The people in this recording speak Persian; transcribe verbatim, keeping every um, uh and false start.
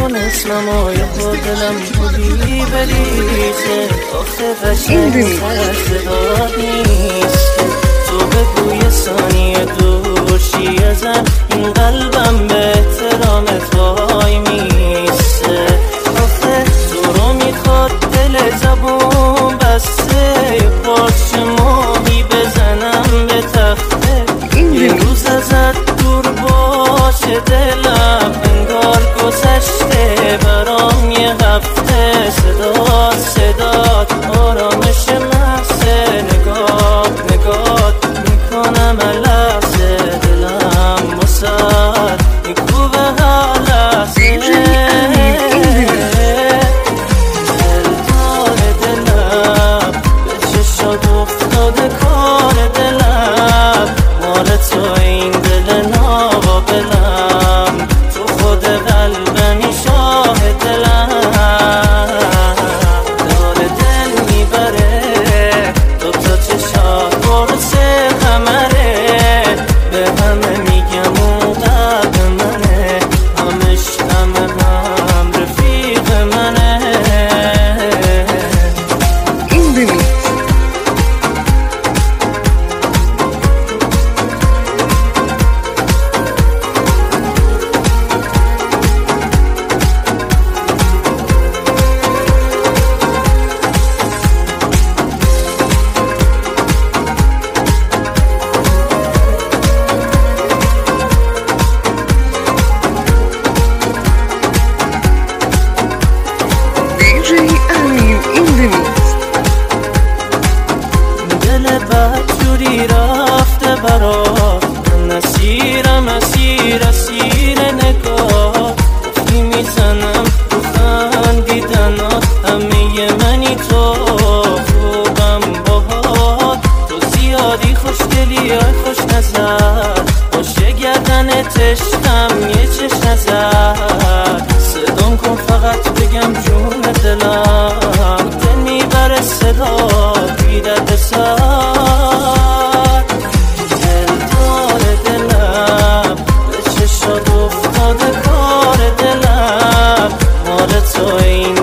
اسمم و یه خود دلم بودی بریزه آخه قشنگ صدات نیست تو بگو یه ثانیه دورشی ازم این قلبم به احترامت وای میسته آخه تو رو میخواد دل زبون بسته یه پارچه ماهی بزنم به تخته یه روز ازت دور باشه دلم انگار گذشته برام یه هفته صدا صدات آرامش محصه نگاه نگاه میکنم لحظه دلم مساد میکوبه هر لحظه دلدار دلم به چشات افتاده کار دلم مال تو این دل ناقابلم تو خود قلبمی شاه دلم داره دل میبره تو تا چشات برسه قمره به همه میگم اون قلب منه همش همه هم رفیق منه این ببین دل بدجوری رفته برات من اسیرم اسیر اسیر نگاه گفتی میزنم تو خندیدنات همه منی تو خوبم باهات تو زیادی خوشگلی های خوش نظر باشه گردنت عشقم یه چش نظر صدام کن فقط بگم جون دلم دل میبره صدا بیدت سر دلدار دلم به چشات افتاده کار دلم مال تو این